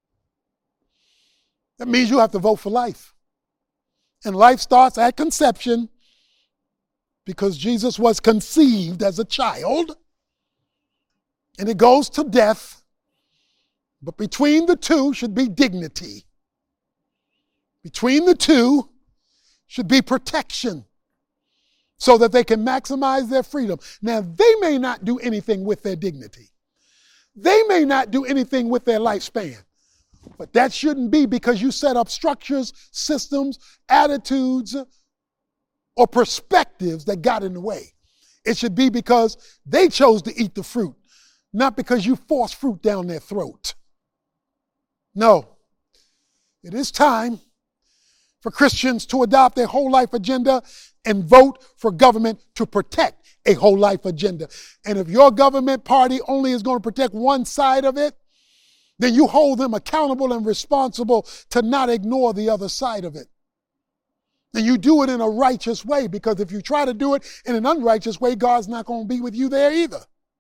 that means you have to vote for life. And life starts at conception because Jesus was conceived as a child, and it goes to death. But between the two should be dignity. Between the two should be protection so that they can maximize their freedom. Now, they may not do anything with their dignity. They may not do anything with their lifespan. But that shouldn't be because you set up structures, systems, attitudes, or perspectives that got in the way. It should be because they chose to eat the fruit, not because you forced fruit down their throat. No, it is time for Christians to adopt a whole life agenda and vote for government to protect a whole life agenda. And if your government party only is going to protect one side of it, then you hold them accountable and responsible to not ignore the other side of it. And you do it in a righteous way, because if you try to do it in an unrighteous way, God's not going to be with you there either.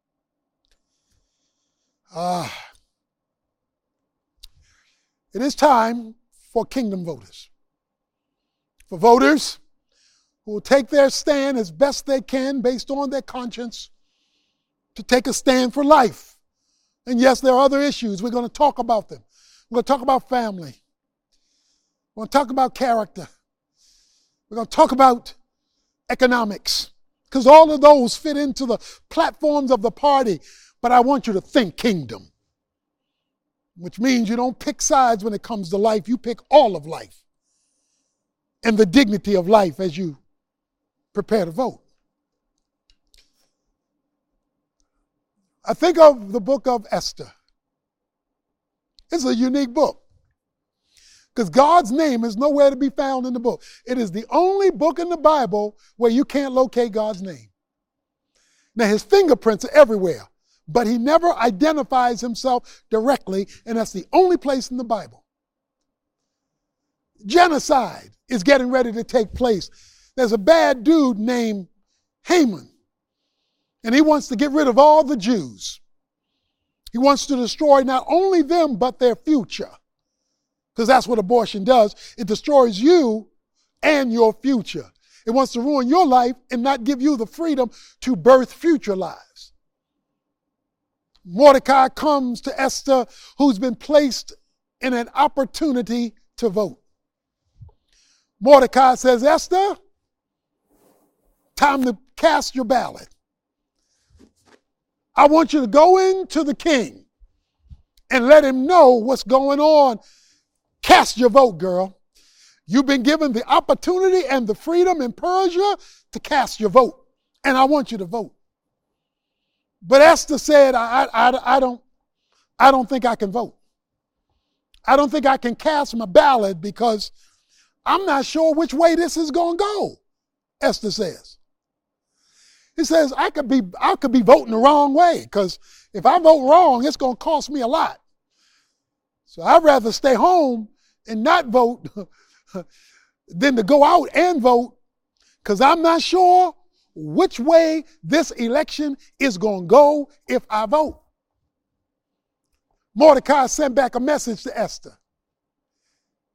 It is time for kingdom voters. For voters who will take their stand as best they can based on their conscience to take a stand for life. And yes, there are other issues. We're going to talk about them. We're going to talk about family. We're going to talk about character. We're going to talk about economics, because all of those fit into the platforms of the party. But I want you to think kingdom, which means you don't pick sides when it comes to life. You pick all of life and the dignity of life as you prepare to vote. I think of the book of Esther. It's a unique book because God's name is nowhere to be found in the book. It is the only book in the Bible where you can't locate God's name. Now, his fingerprints are everywhere, but he never identifies himself directly, and that's the only place in the Bible. Genocide is getting ready to take place. There's a bad dude named Haman, and he wants to get rid of all the Jews. He wants to destroy not only them, but their future, because that's what abortion does. It destroys you and your future. It wants to ruin your life and not give you the freedom to birth future lives. Mordecai comes to Esther, who's been placed in an opportunity to vote. Mordecai says, Esther, time to cast your ballot. I want you to go into the king and let him know what's going on. Cast your vote, girl. You've been given the opportunity and the freedom in Persia to cast your vote, and I want you to vote. But Esther said, I don't think I can vote. I don't think I can cast my ballot because I'm not sure which way this is going to go, Esther says. He says, I could be voting the wrong way, because if I vote wrong, it's going to cost me a lot. So I'd rather stay home and not vote than to go out and vote, because I'm not sure which way this election is going to go if I vote. Mordecai sent back a message to Esther.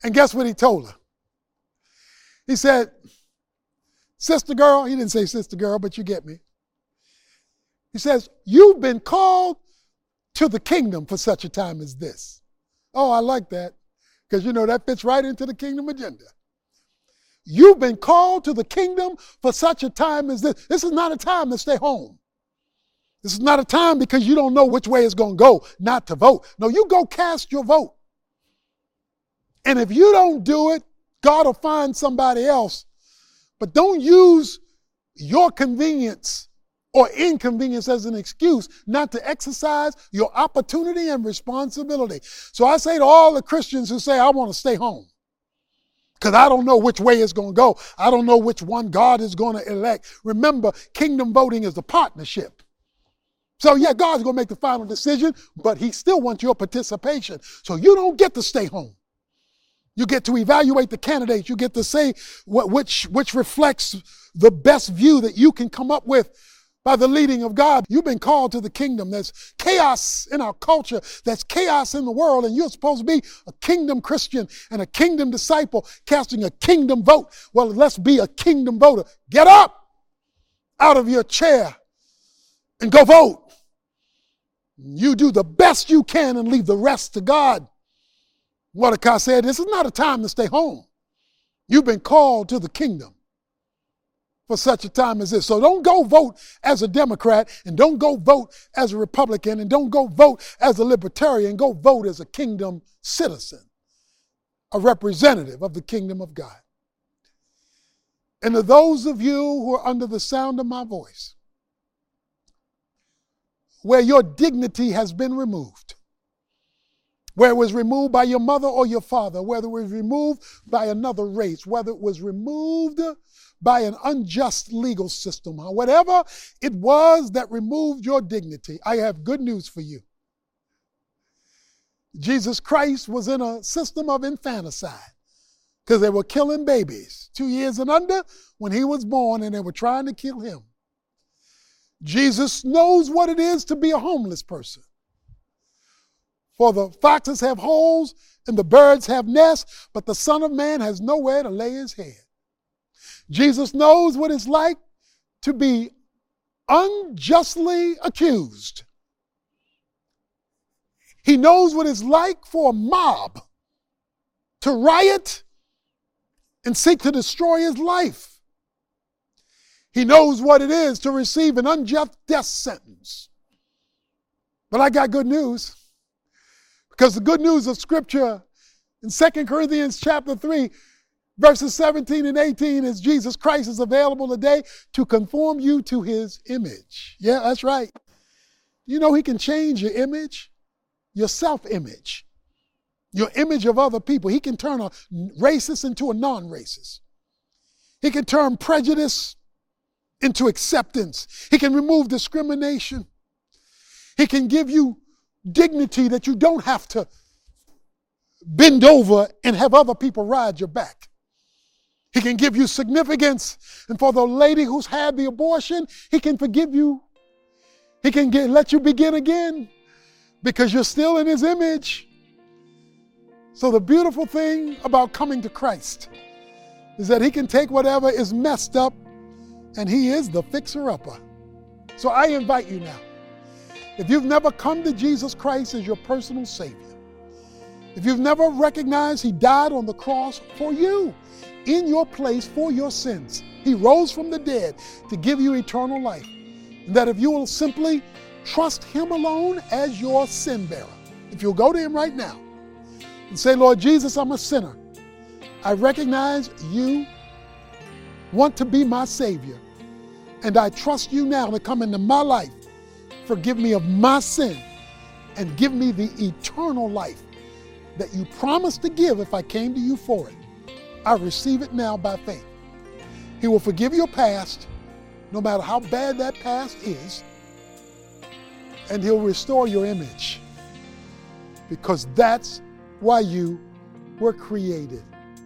And guess what he told her? He said, sister girl, he didn't say sister girl, but you get me. He says, you've been called to the kingdom for such a time as this. Oh, I like that, because you know that fits right into the kingdom agenda. You've been called to the kingdom for such a time as this. This is not a time to stay home. This is not a time because you don't know which way it's going to go not to vote. No, you go cast your vote. And if you don't do it, God will find somebody else. But don't use your convenience or inconvenience as an excuse not to exercise your opportunity and responsibility. So I say to all the Christians who say, I want to stay home because I don't know which way it's going to go. I don't know which one God is going to elect. Remember, kingdom voting is a partnership. So yeah, God's going to make the final decision, but he still wants your participation. So you don't get to stay home. You get to evaluate the candidates. You get to say which reflects the best view that you can come up with by the leading of God. You've been called to the kingdom. There's chaos in our culture. There's chaos in the world. And you're supposed to be a kingdom Christian and a kingdom disciple casting a kingdom vote. Well, let's be a kingdom voter. Get up out of your chair and go vote. You do the best you can and leave the rest to God. Mordecai said, this is not a time to stay home. You've been called to the kingdom for such a time as this. So don't go vote as a Democrat, and don't go vote as a Republican, and don't go vote as a libertarian. Go vote as a kingdom citizen, a representative of the kingdom of God. And to those of you who are under the sound of my voice, where your dignity has been removed, where it was removed by your mother or your father, whether it was removed by another race, whether it was removed by an unjust legal system, or whatever it was that removed your dignity, I have good news for you. Jesus Christ was in a system of infanticide because they were killing babies 2 years and under when he was born, and they were trying to kill him. Jesus knows what it is to be a homeless person. For the foxes have holes and the birds have nests, but the Son of Man has nowhere to lay his head. Jesus knows what it's like to be unjustly accused. He knows what it's like for a mob to riot and seek to destroy his life. He knows what it is to receive an unjust death sentence. But I got good news. Because the good news of Scripture in 2 Corinthians chapter 3, verses 17 and 18 is Jesus Christ is available today to conform you to his image. Yeah, that's right. You know he can change your image, your self-image, your image of other people. He can turn a racist into a non-racist. He can turn prejudice into acceptance. He can remove discrimination. He can give you dignity that you don't have to bend over and have other people ride your back. He can give you significance. And for the lady who's had the abortion, he can forgive you. He can let you begin again because you're still in his image. So the beautiful thing about coming to Christ is that he can take whatever is messed up, and he is the fixer-upper. So I invite you now, if you've never come to Jesus Christ as your personal Savior, if you've never recognized he died on the cross for you, in your place for your sins, he rose from the dead to give you eternal life, and that if you will simply trust him alone as your sin bearer, if you'll go to him right now and say, Lord Jesus, I'm a sinner. I recognize you want to be my Savior, and I trust you now to come into my life. Forgive me of my sin and give me the eternal life that you promised to give if I came to you for it. I receive it now by faith. He will forgive your past, no matter how bad that past is, and he'll restore your image, because that's why you were created.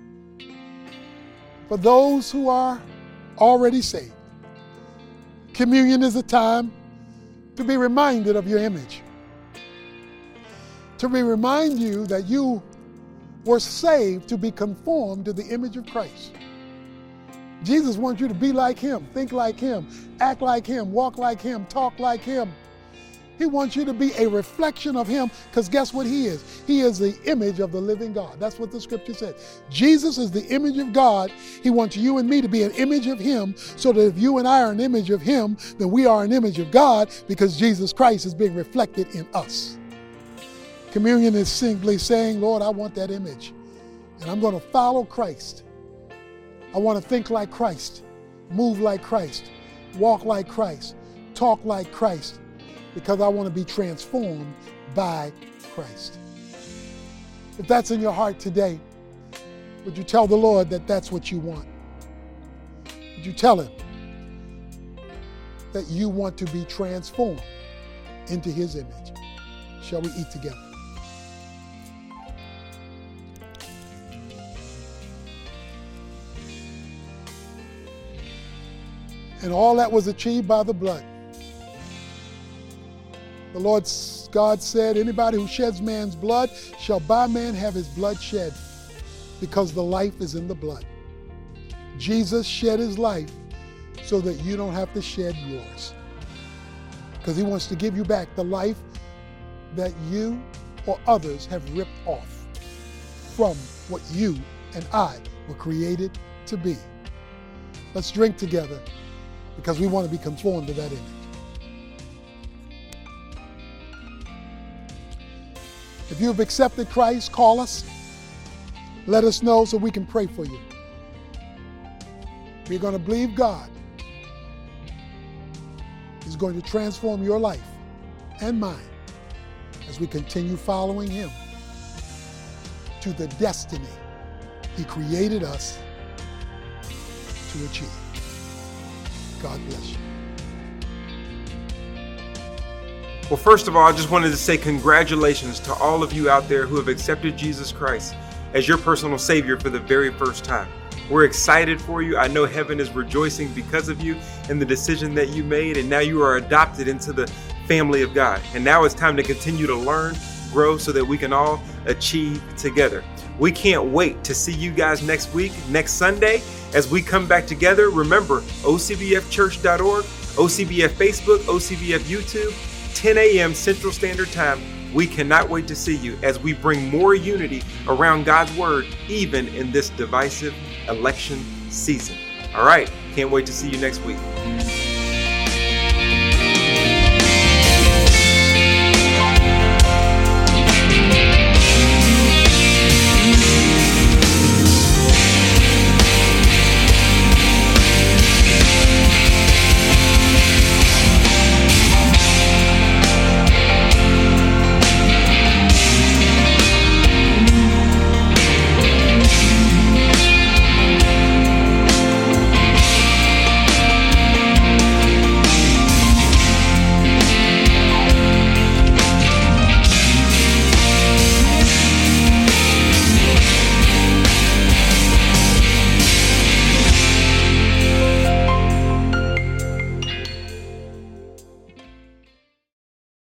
For those who are already saved, communion is a time to be reminded of your image, to remind you that you were saved to be conformed to the image of Christ. Jesus wants you to be like him, think like him, act like him, walk like him, talk like him. He wants you to be a reflection of him, because guess what he is? He is the image of the living God. That's what the scripture said. Jesus is the image of God. He wants you and me to be an image of him, so that if you and I are an image of him, then we are an image of God, because Jesus Christ is being reflected in us. Communion is simply saying, Lord, I want that image, and I'm going to follow Christ. I want to think like Christ, move like Christ, walk like Christ, talk like Christ, because I want to be transformed by Christ. If that's in your heart today, would you tell the Lord that that's what you want? Would you tell him that you want to be transformed into his image? Shall we eat together? And all that was achieved by the blood. The Lord God said, anybody who sheds man's blood shall by man have his blood shed, because the life is in the blood. Jesus shed his life so that you don't have to shed yours, because he wants to give you back the life that you or others have ripped off from what you and I were created to be. Let's drink together, because we want to be conformed to that image. If you have accepted Christ, call us. Let us know so we can pray for you. We're going to believe God is going to transform your life and mine as we continue following him to the destiny he created us to achieve. God bless you. Well, first of all, I just wanted to say congratulations to all of you out there who have accepted Jesus Christ as your personal Savior for the very first time. We're excited for you. I know heaven is rejoicing because of you and the decision that you made, and now you are adopted into the family of God. And now it's time to continue to learn, grow, so that we can all achieve together. We can't wait to see you guys next week, next Sunday, as we come back together. Remember, ocbfchurch.org, OCBF Facebook, OCBF YouTube, 10 a.m. Central Standard Time. We cannot wait to see you as we bring more unity around God's Word, even in this divisive election season. All right, can't wait to see you next week.